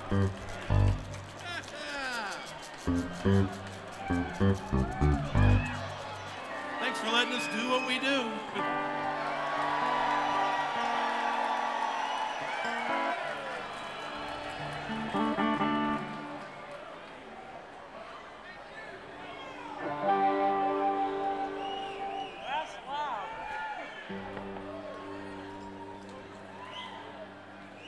Thanks for letting us do what we do.